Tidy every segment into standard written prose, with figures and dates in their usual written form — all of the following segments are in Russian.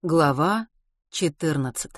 Глава 14.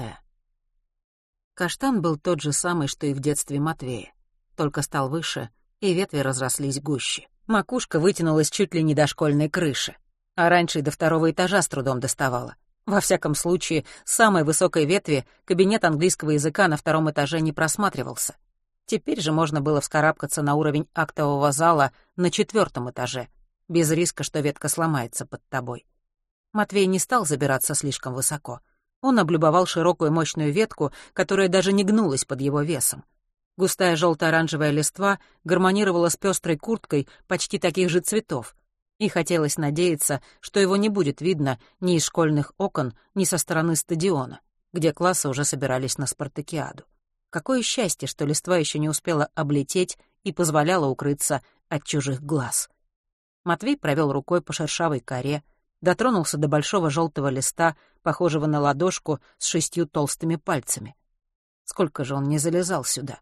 Каштан был тот же самый, что и в детстве Матвея, только стал выше, и ветви разрослись гуще. Макушка вытянулась чуть ли не до школьной крыши, а раньше и до второго этажа с трудом доставала. Во всяком случае, с самой высокой ветви кабинет английского языка на втором этаже не просматривался. Теперь же можно было вскарабкаться на уровень актового зала на 4-м этаже, без риска, что ветка сломается под тобой. Матвей не стал забираться слишком высоко. Он облюбовал широкую мощную ветку, которая даже не гнулась под его весом. Густая желто-оранжевая листва гармонировала с пестрой курткой почти таких же цветов, и хотелось надеяться, что его не будет видно ни из школьных окон, ни со стороны стадиона, где классы уже собирались на спартакиаду. Какое счастье, что листва еще не успела облететь и позволяла укрыться от чужих глаз. Матвей провел рукой по шершавой коре, дотронулся до большого желтого листа, похожего на ладошку с 6 толстыми пальцами. Сколько же он не залезал сюда?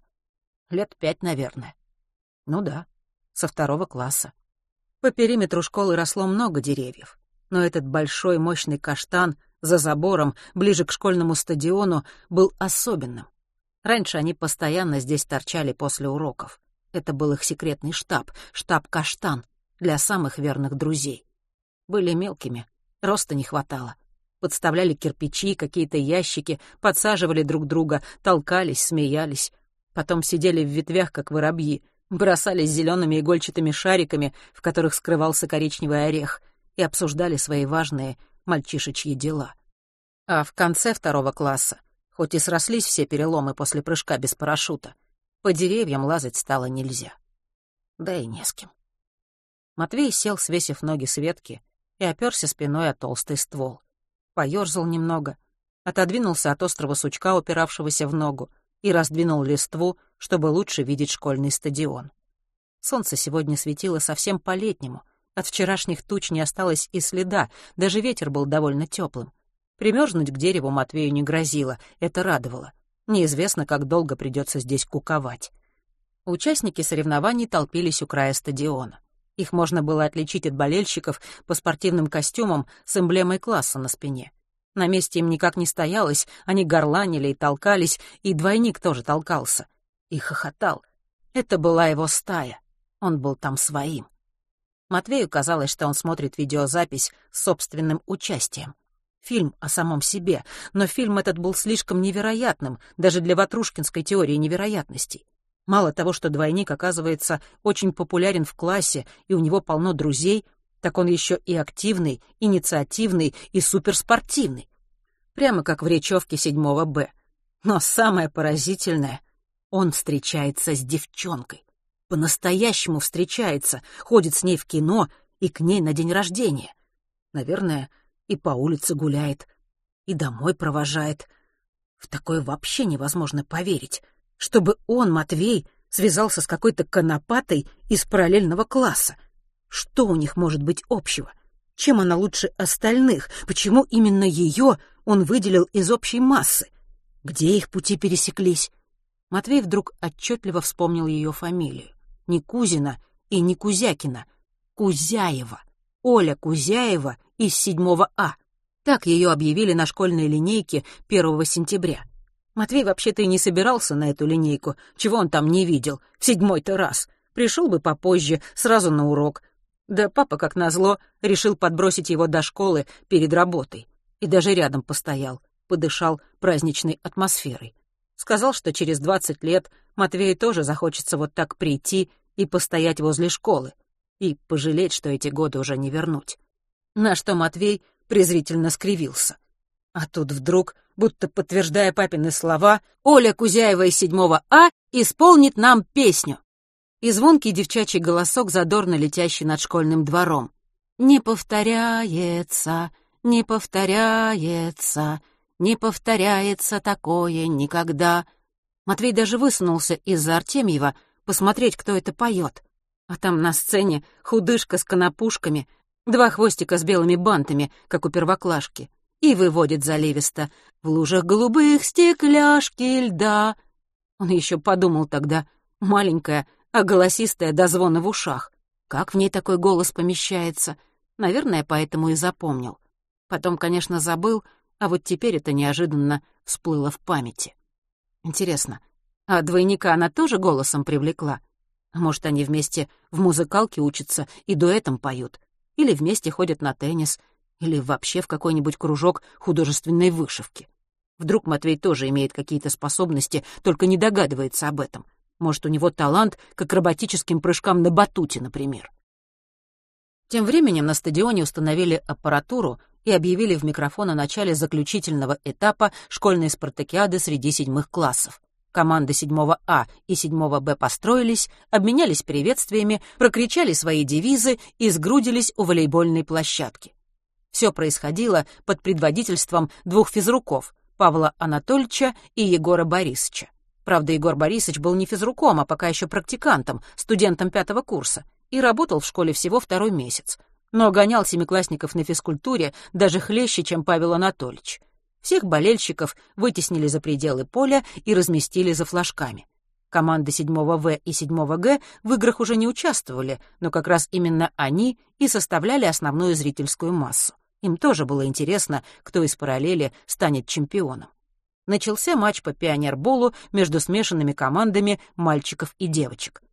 5 лет, наверное. Ну да, со 2 класса. По периметру школы росло много деревьев, но этот большой мощный каштан за забором, ближе к школьному стадиону, был особенным. Раньше они постоянно здесь торчали после уроков. Это был их секретный штаб «Каштан», для самых верных друзей. Были мелкими, роста не хватало. Подставляли кирпичи, какие-то ящики, подсаживали друг друга, толкались, смеялись. Потом сидели в ветвях, как воробьи, бросались зелеными игольчатыми шариками, в которых скрывался коричневый орех, и обсуждали свои важные мальчишечьи дела. А в конце 2 класса, хоть и срослись все переломы после прыжка без парашюта, по деревьям лазать стало нельзя. Да и не с кем. Матвей сел, свесив ноги с ветки, и оперся спиной о толстый ствол. Поёрзал немного, отодвинулся от острого сучка, упиравшегося в ногу, и раздвинул листву, чтобы лучше видеть школьный стадион. Солнце сегодня светило совсем по-летнему, от вчерашних туч не осталось и следа, даже ветер был довольно теплым. Примерзнуть к дереву Матвею не грозило, это радовало. Неизвестно, как долго придется здесь куковать. Участники соревнований толпились у края стадиона. Их можно было отличить от болельщиков по спортивным костюмам с эмблемой класса на спине. На месте им никак не стоялось, они горланили и толкались, и двойник тоже толкался. И хохотал. Это была его стая. Он был там своим. Матвею казалось, что он смотрит видеозапись с собственным участием. Фильм о самом себе, но фильм этот был слишком невероятным, даже для ватрушкинской теории невероятностей. Мало того, что двойник, оказывается, очень популярен в классе, и у него полно друзей, так он еще и активный, инициативный и суперспортивный. Прямо как в речевке 7 Б. Но самое поразительное — он встречается с девчонкой. По-настоящему встречается, ходит с ней в кино и к ней на день рождения. Наверное, и по улице гуляет, и домой провожает. В такое вообще невозможно поверить. Чтобы он, Матвей, связался с какой-то конопатой из параллельного класса. Что у них может быть общего? Чем она лучше остальных? Почему именно ее он выделил из общей массы? Где их пути пересеклись? Матвей вдруг отчетливо вспомнил ее фамилию. Не Кузина и не Кузякина. Кузяева. Оля Кузяева из 7 А. Так ее объявили на школьной линейке 1 сентября. Матвей вообще-то и не собирался на эту линейку, чего он там не видел, в 7-й раз. Пришел бы попозже, сразу на урок. Да папа, как назло, решил подбросить его до школы перед работой. И даже рядом постоял, подышал праздничной атмосферой. Сказал, что через 20 лет Матвею тоже захочется вот так прийти и постоять возле школы. И пожалеть, что эти годы уже не вернуть. На что Матвей презрительно скривился. А тут вдруг, будто подтверждая папины слова, Оля Кузяева из 7 А исполнит нам песню. И звонкий девчачий голосок, задорно летящий над школьным двором. «Не повторяется, не повторяется, не повторяется такое никогда». Матвей даже высунулся из-за Артемьева посмотреть, кто это поет. А там на сцене худышка с конопушками, 2 хвостика с белыми бантами, как у первоклашки. И выводит заливисто: «В лужах голубых стекляшки льда». Он еще подумал тогда: маленькая, а голосистая до звона в ушах. Как в ней такой голос помещается? Наверное, поэтому и запомнил. Потом, конечно, забыл, А вот теперь это неожиданно всплыло в памяти. Интересно, а двойника она тоже голосом привлекла? А может, они вместе в музыкалке учатся и дуэтом поют? Или вместе ходят на теннис? Или вообще в какой-нибудь кружок художественной вышивки? Вдруг Матвей тоже имеет какие-то способности, только не догадывается об этом. Может, у него талант к акробатическим прыжкам на батуте, например. Тем временем на стадионе установили аппаратуру и объявили в микрофон о начале заключительного этапа школьной спартакиады среди 7 классов. Команды 7 А и 7 Б построились, обменялись приветствиями, прокричали свои девизы и сгрудились у волейбольной площадки. Все происходило под предводительством 2 физруков — Павла Анатольевича и Егора Борисовича. Правда, Егор Борисович был не физруком, а пока еще практикантом, студентом 5 курса, и работал в школе всего 2-й месяц. Но гонял семиклассников на физкультуре даже хлеще, чем Павел Анатольевич. Всех болельщиков вытеснили за пределы поля и разместили за флажками. Команды 7 В и 7 Г в играх уже не участвовали, но как раз именно они и составляли основную зрительскую массу. Им тоже было интересно, кто из параллели станет чемпионом. Начался матч по пионерболу между смешанными командами мальчиков и девочек.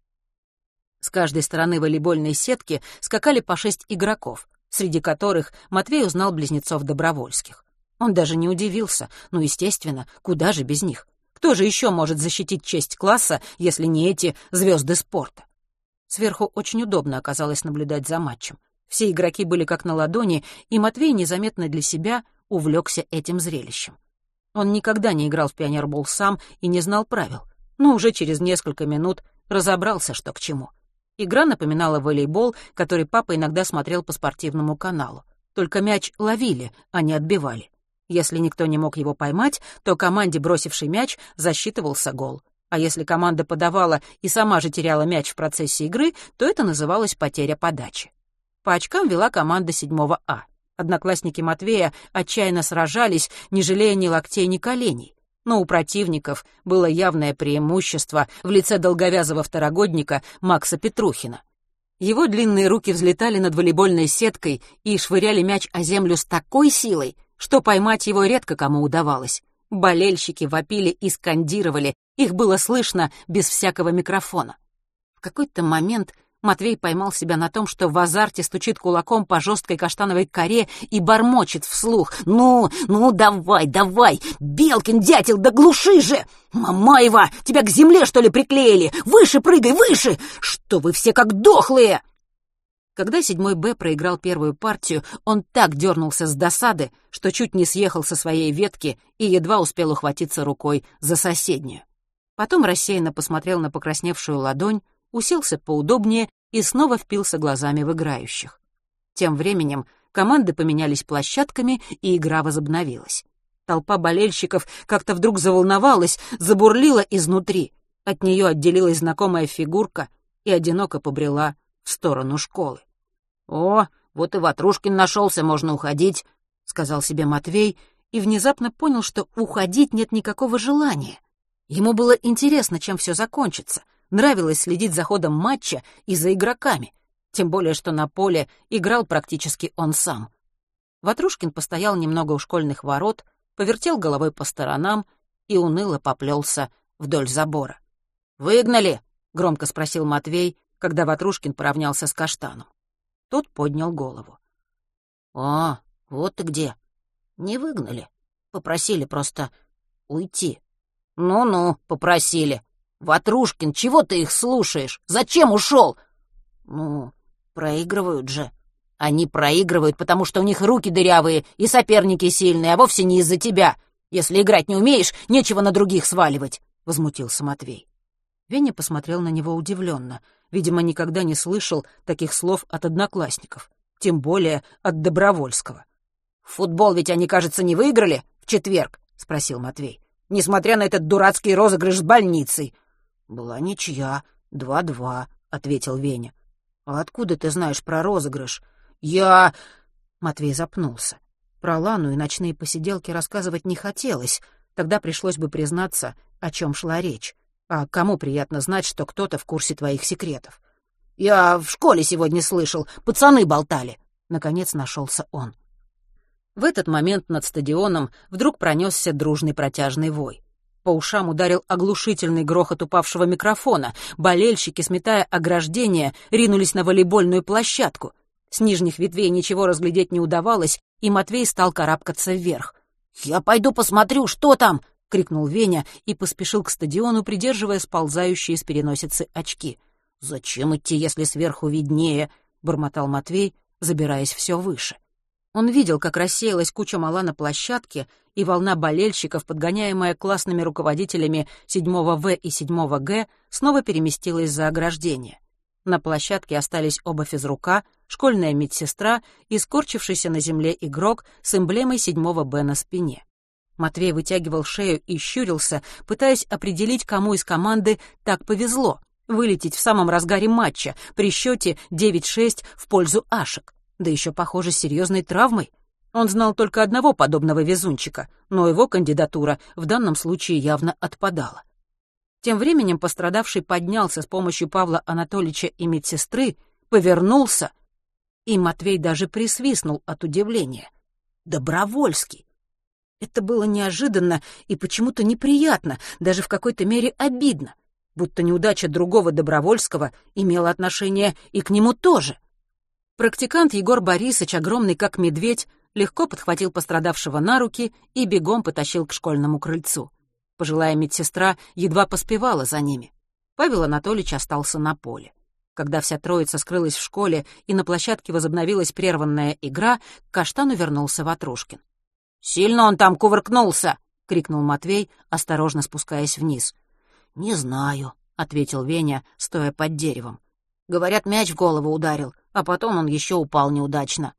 С каждой стороны волейбольной сетки скакали по 6 игроков, среди которых Матвей узнал близнецов Добровольских. Он даже не удивился, естественно, куда же без них? Кто же еще может защитить честь класса, если не эти звезды спорта? Сверху очень удобно оказалось наблюдать за матчем. Все игроки были как на ладони, и Матвей незаметно для себя увлекся этим зрелищем. Он никогда не играл в пионербол сам и не знал правил, но уже через несколько минут разобрался, что к чему. Игра напоминала волейбол, который папа иногда смотрел по спортивному каналу. Только мяч ловили, а не отбивали. Если никто не мог его поймать, то команде, бросившей мяч, засчитывался гол. А если команда подавала и сама же теряла мяч в процессе игры, то это называлось потеря подачи. По очкам вела команда 7 А. Одноклассники Матвея отчаянно сражались, не жалея ни локтей, ни коленей. Но у противников было явное преимущество в лице долговязого второгодника Макса Петрухина. Его длинные руки взлетали над волейбольной сеткой и швыряли мяч о землю с такой силой, что поймать его редко кому удавалось. Болельщики вопили и скандировали, их было слышно без всякого микрофона. В какой-то момент Матвей поймал себя на том, что в азарте стучит кулаком по жесткой каштановой коре и бормочет вслух: «Ну, давай, Белкин, дятел, да глуши же! Мамаева, тебя к земле, что ли, приклеили? Выше прыгай, выше! Что вы все как дохлые!» Когда 7 Б проиграл первую партию, он так дернулся с досады, что чуть не съехал со своей ветки и едва успел ухватиться рукой за соседнюю. Потом рассеянно посмотрел на покрасневшую ладонь, уселся поудобнее и снова впился глазами в играющих. Тем временем команды поменялись площадками, и игра возобновилась. Толпа болельщиков как-то вдруг заволновалась, забурлила изнутри. От нее отделилась знакомая фигурка и одиноко побрела в сторону школы. «О, вот и Ватрушкин нашелся, можно уходить», — сказал себе Матвей, и внезапно понял, что уходить нет никакого желания. Ему было интересно, чем все закончится. Нравилось следить за ходом матча и за игроками, тем более что на поле играл практически он сам. Ватрушкин постоял немного у школьных ворот, повертел головой по сторонам и уныло поплелся вдоль забора. «Выгнали?» — громко спросил Матвей, когда Ватрушкин поравнялся с Каштаном. Тот поднял голову. «О, вот ты где. Не выгнали. Попросили просто уйти». «Ну-ну, попросили. Ватрушкин, чего ты их слушаешь? Зачем ушел?» «Ну, проигрывают же». «Они проигрывают, потому что у них руки дырявые и соперники сильные, а вовсе не из-за тебя. Если играть не умеешь, нечего на других сваливать», — возмутился Матвей. Веня посмотрел на него удивленно. Видимо, никогда не слышал таких слов от одноклассников, тем более от Добровольского. «В футбол ведь они, кажется, не выиграли в четверг?» — спросил Матвей. «Несмотря на этот дурацкий розыгрыш с больницей». «Была ничья, 2-2», — ответил Веня. «А откуда ты знаешь про розыгрыш?» «Я...» Матвей запнулся. Про Лану и ночные посиделки рассказывать не хотелось. Тогда пришлось бы признаться, о чем шла речь. А кому приятно знать, что кто-то в курсе твоих секретов? «Я в школе сегодня слышал, пацаны болтали». Наконец нашелся он. В этот момент над стадионом вдруг пронесся дружный протяжный вой. По ушам ударил оглушительный грохот упавшего микрофона. Болельщики, сметая ограждение, ринулись на волейбольную площадку. С нижних ветвей ничего разглядеть не удавалось, и Матвей стал карабкаться вверх. «Я пойду посмотрю, что там!» — крикнул Веня и поспешил к стадиону, придерживая сползающие с переносицы очки. «Зачем идти, если сверху виднее?» — бормотал Матвей, забираясь все выше. Он видел, как рассеялась куча мала на площадке, и волна болельщиков, подгоняемая классными руководителями 7 В и 7 Г, снова переместилась за ограждение. На площадке остались оба физрука, школьная медсестра и скорчившийся на земле игрок с эмблемой 7 Б на спине. Матвей вытягивал шею и щурился, пытаясь определить, кому из команды так повезло вылететь в самом разгаре матча при счете 9-6 в пользу Ашек. Да еще, похоже, с серьезной травмой. Он знал только одного подобного везунчика, но его кандидатура в данном случае явно отпадала. Тем временем пострадавший поднялся с помощью Павла Анатольевича и медсестры, повернулся, и Матвей даже присвистнул от удивления. Добровольский! Это было неожиданно и почему-то неприятно, даже в какой-то мере обидно, будто неудача другого Добровольского имела отношение и к нему тоже. Практикант Егор Борисович, огромный как медведь, легко подхватил пострадавшего на руки и бегом потащил к школьному крыльцу. Пожилая медсестра едва поспевала за ними. Павел Анатольевич остался на поле. Когда вся троица скрылась в школе и на площадке возобновилась прерванная игра, к Каштану вернулся Ватрушкин. «Сильно он там кувыркнулся!» — крикнул Матвей, осторожно спускаясь вниз. «Не знаю», — ответил Веня, стоя под деревом. «Говорят, мяч в голову ударил, а потом он еще упал неудачно.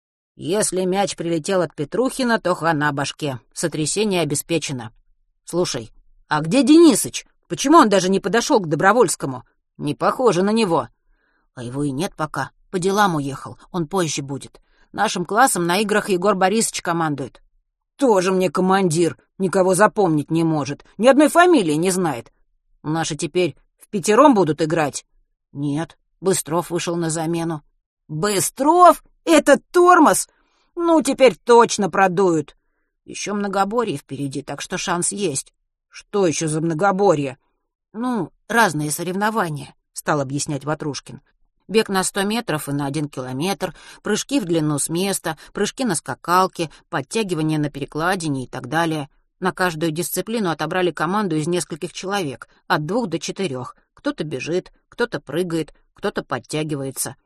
Если мяч прилетел от Петрухина, то хана башке. Сотрясение обеспечено. Слушай, а где Денисыч? Почему он даже не подошел к Добровольскому? Не похоже на него». «А его и нет пока. По делам уехал. Он позже будет. Нашим классом на играх Егор Борисович командует». «Тоже мне командир. Никого запомнить не может. Ни одной фамилии не знает. Наши теперь впятером будут играть?» «Нет. Быстров вышел на замену». «Быстров? Это тормоз? Ну, теперь точно продуют. Еще многоборье впереди, так что шанс есть». «Что еще за многоборье?» «Ну, разные соревнования», — стал объяснять Ватрушкин. «Бег на 100 метров и на 1 километр, прыжки в длину с места, прыжки на скакалке, подтягивания на перекладине и так далее. На каждую дисциплину отобрали команду из нескольких человек, от 2 до 4. Кто-то бежит, кто-то прыгает, кто-то подтягивается.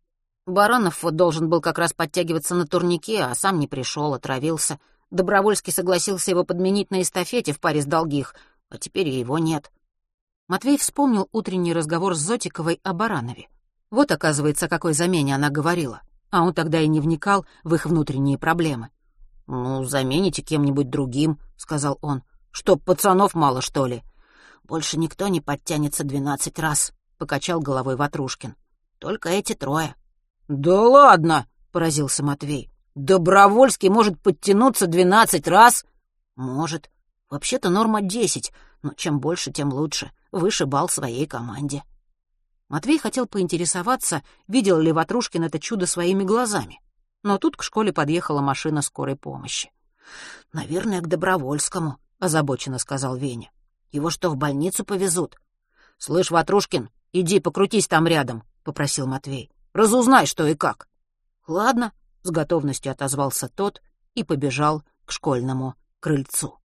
Баранов вот должен был как раз подтягиваться на турнике, а сам не пришел, отравился. Добровольский согласился его подменить на эстафете в паре с Долгих, а теперь и его нет». Матвей вспомнил утренний разговор с Зотиковой о Баранове. Вот, оказывается, о какой замене она говорила, а он тогда и не вникал в их внутренние проблемы. «Ну, замените кем-нибудь другим», — сказал он. «Чтоб пацанов мало, что ли?» «Больше никто не подтянется 12 раз», — покачал головой Ватрушкин. «Только эти 3». «Да ладно!» — поразился Матвей. «Добровольский может подтянуться 12 раз?» «Может. Вообще-то норма 10, но чем больше, тем лучше. Выше балл своей команде». Матвей хотел поинтересоваться, видел ли Ватрушкин это чудо своими глазами. Но тут к школе подъехала машина скорой помощи. «Наверное, к Добровольскому», — озабоченно сказал Веня. «Его что, в больницу повезут?» «Слышь, Ватрушкин, иди покрутись там рядом», — попросил Матвей. «Разузнай, что и как». «Ладно», — с готовностью отозвался тот и побежал к школьному крыльцу.